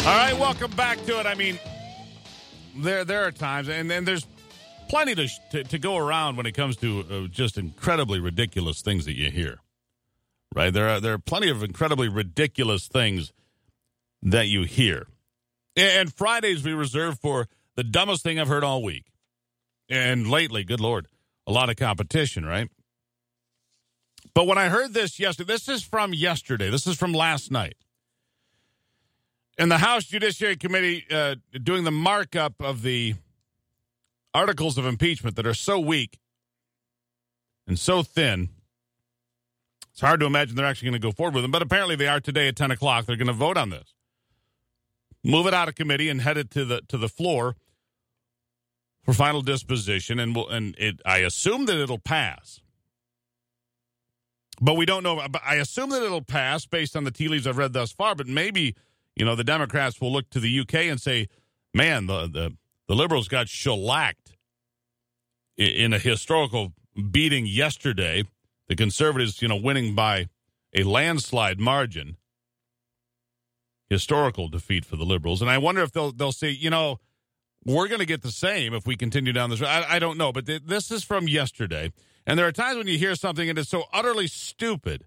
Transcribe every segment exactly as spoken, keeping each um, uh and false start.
All right, welcome back to it. I mean, there there are times, and, and there's plenty to, to to go around when it comes to uh, just incredibly ridiculous things that you hear. Right? There are there are plenty of incredibly ridiculous things that you hear. And Fridays we reserve for the dumbest thing I've heard all week. And lately, good Lord, a lot of competition, right? But when I heard this yesterday, this is from yesterday. This is from last night. In the House Judiciary Committee uh, doing the markup of the articles of impeachment that are so weak and so thin, it's hard to imagine they're actually going to go forward with them. But apparently they are today at ten o'clock. They're going to vote on this. Move it out of committee and head it to the to the floor for final disposition. And we'll, and it, I assume that it'll pass. But we don't know. But I assume that it'll pass based on the tea leaves I've read thus far. But maybe, you know, the Democrats will look to the U K and say, man, the the, the Liberals got shellacked in a historical beating yesterday. The Conservatives, you know, winning by a landslide margin. Historical defeat for the Liberals. And I wonder if they'll they'll say, you know, we're going to get the same if we continue down this road. I, I don't know. But th- this is from yesterday. And there are times when you hear something and it's so utterly stupid,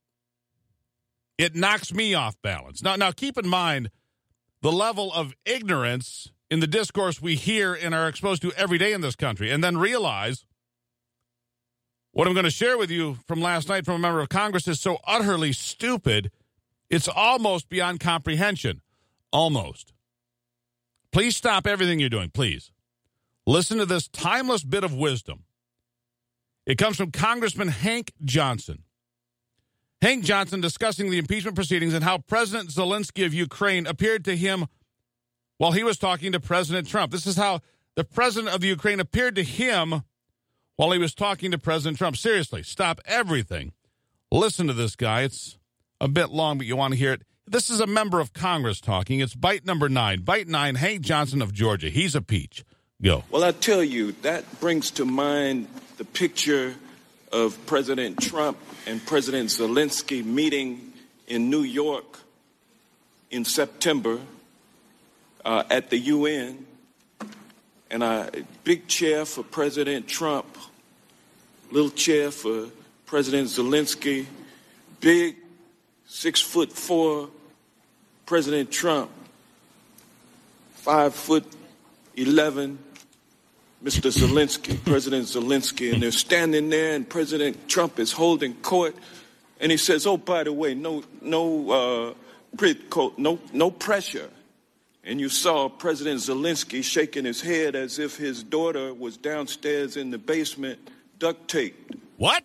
it knocks me off balance. Now, now keep in mind the level of ignorance in the discourse we hear and are exposed to every day in this country. And then realize what I'm going to share with you from last night from a member of Congress is so utterly stupid, it's almost beyond comprehension. Almost. Please stop everything you're doing, please. Listen to this timeless bit of wisdom. It comes from Congressman Hank Johnson. Hank Johnson discussing the impeachment proceedings and how President Zelensky of Ukraine appeared to him while he was talking to President Trump. This is how the president of the Ukraine appeared to him while he was talking to President Trump. Seriously, stop everything. Listen to this guy. It's a bit long, but you want to hear it. This is a member of Congress talking. It's bite number nine. Bite nine, Hank Johnson of Georgia. He's a peach. Go. Well, I tell you, that brings to mind the picture of President Trump and President Zelensky meeting in New York in September uh, at the U N. And a big chair for President Trump, little chair for President Zelensky, big six foot four President Trump, five foot eleven Mister Zelensky, President Zelensky, and they're standing there, and President Trump is holding court, and he says, "Oh, by the way, no, no, uh, no, no pressure." And you saw President Zelensky shaking his head as if his daughter was downstairs in the basement, duct taped. What?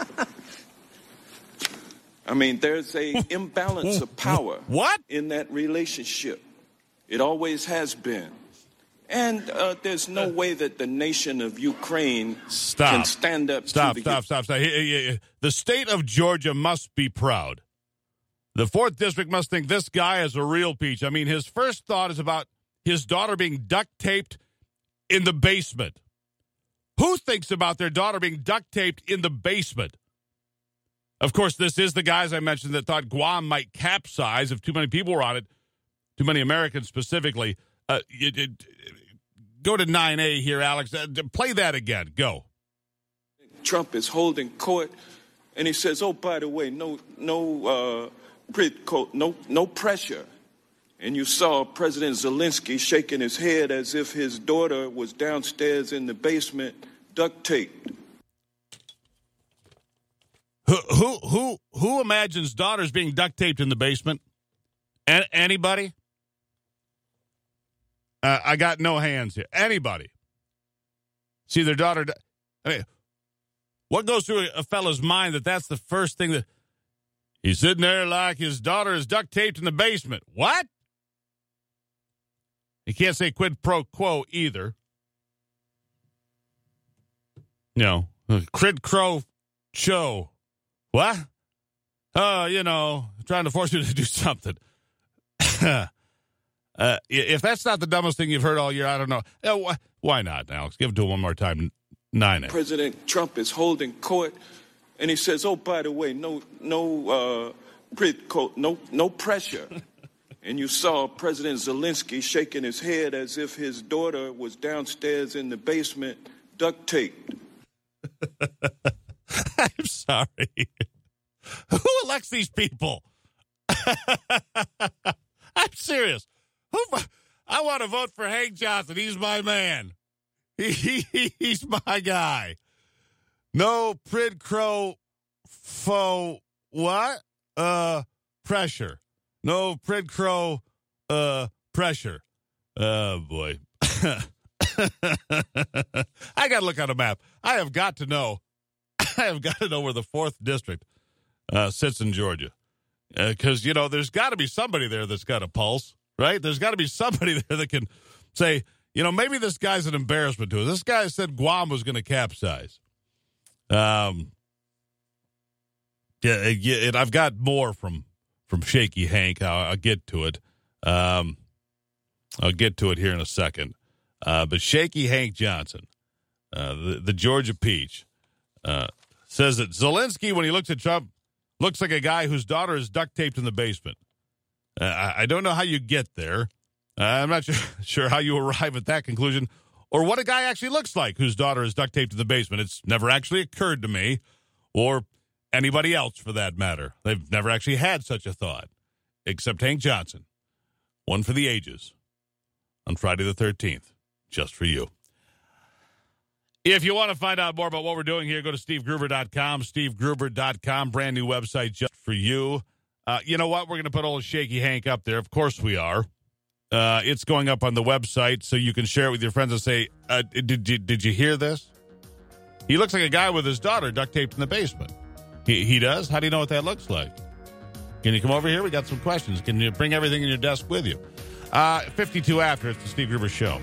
I mean, there's a imbalance of power what? in that relationship. It always has been. And uh, there's no way that the nation of Ukraine stop. can stand up stop, to the... Stop, stop, stop, stop. The state of Georgia must be proud. The fourth District must think this guy is a real peach. I mean, his first thought is about his daughter being duct taped in the basement. Who thinks about their daughter being duct taped in the basement? Of course, this is the guys I mentioned that thought Guam might capsize if too many people were on it, too many Americans specifically. Uh, it, it, go to nine A here, Alex. Uh, play that again. Go. Trump is holding court, and he says, "Oh, by the way, no, no, uh, no, no pressure." And you saw President Zelensky shaking his head as if his daughter was downstairs in the basement, duct taped. Who who who who imagines daughters being duct taped in the basement? A- anybody? Uh, I got no hands here. Anybody? See their daughter. I mean, what goes through a fella's mind that that's the first thing that he's sitting there like his daughter is duct taped in the basement? What? He can't say quid pro quo either. No, quid pro quo. What? Uh, you know, trying to force you to do something. Uh, if that's not the dumbest thing you've heard all year, I don't know. Uh, wh- why not, Alex? Give it to him one more time. Nine. President Trump is holding court, and he says, "Oh, by the way, no, no, uh, no, no pressure." and you saw President Zelensky shaking his head as if his daughter was downstairs in the basement, duct taped. I'm sorry. Who elects these people? I'm serious. Who? I want to vote for Hank Johnson. He's my man. He, he, he's my guy. No prid crow faux what? Uh, pressure. No prid crow uh pressure. Oh boy. I gotta look on a map. I have got to know. I have got to know where the fourth district uh, sits in Georgia, because uh, you know there's got to be somebody there that's got a pulse, right? There's got to be somebody there that can say, you know, maybe this guy's an embarrassment to us. This guy said Guam was going to capsize. Um, yeah, yeah, and I've got more from from Shaky Hank. I'll, I'll get to it. Um, I'll get to it here in a second. Uh, but Shaky Hank Johnson, uh, the, the Georgia Peach, uh, says that Zelensky, when he looks at Trump, looks like a guy whose daughter is duct taped in the basement. Uh, I, I don't know how you get there. Uh, I'm not sure, sure how you arrive at that conclusion, or what a guy actually looks like whose daughter is duct taped in the basement. It's never actually occurred to me, or anybody else for that matter. They've never actually had such a thought, except Hank Johnson. One for the ages on Friday the thirteenth, just for you. If you want to find out more about what we're doing here, go to steve gruber dot com, steve gruber dot com, brand new website just for you. Uh, you know what? We're going to put old Shaky Hank up there. Of course we are. Uh, it's going up on the website so you can share it with your friends and say, uh, did, you, did you hear this? He looks like a guy with his daughter duct taped in the basement. He, he does? How do you know what that looks like? Can you come over here? We got some questions. Can you bring everything in your desk with you? Uh, fifty-two after, it's the Steve Gruber Show.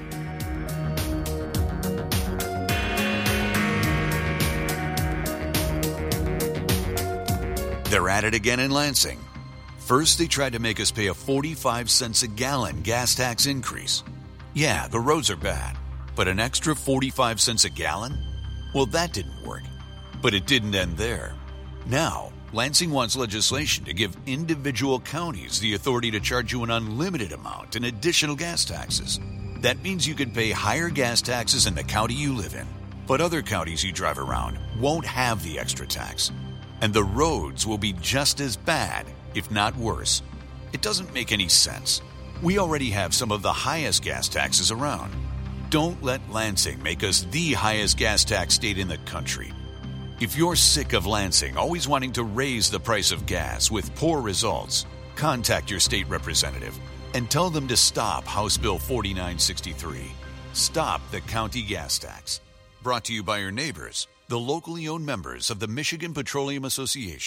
They're at it again in Lansing. First, they tried to make us pay a forty-five cents a gallon gas tax increase. Yeah, the roads are bad, but an extra forty-five cents a gallon? Well, that didn't work. But it didn't end there. Now, Lansing wants legislation to give individual counties the authority to charge you an unlimited amount in additional gas taxes. That means you could pay higher gas taxes in the county you live in, but other counties you drive around won't have the extra tax. And the roads will be just as bad, if not worse. It doesn't make any sense. We already have some of the highest gas taxes around. Don't let Lansing make us the highest gas tax state in the country. If you're sick of Lansing always wanting to raise the price of gas with poor results, contact your state representative and tell them to stop House Bill forty-nine sixty-three. Stop the county gas tax. Brought to you by your neighbors, the locally owned members of the Michigan Petroleum Association.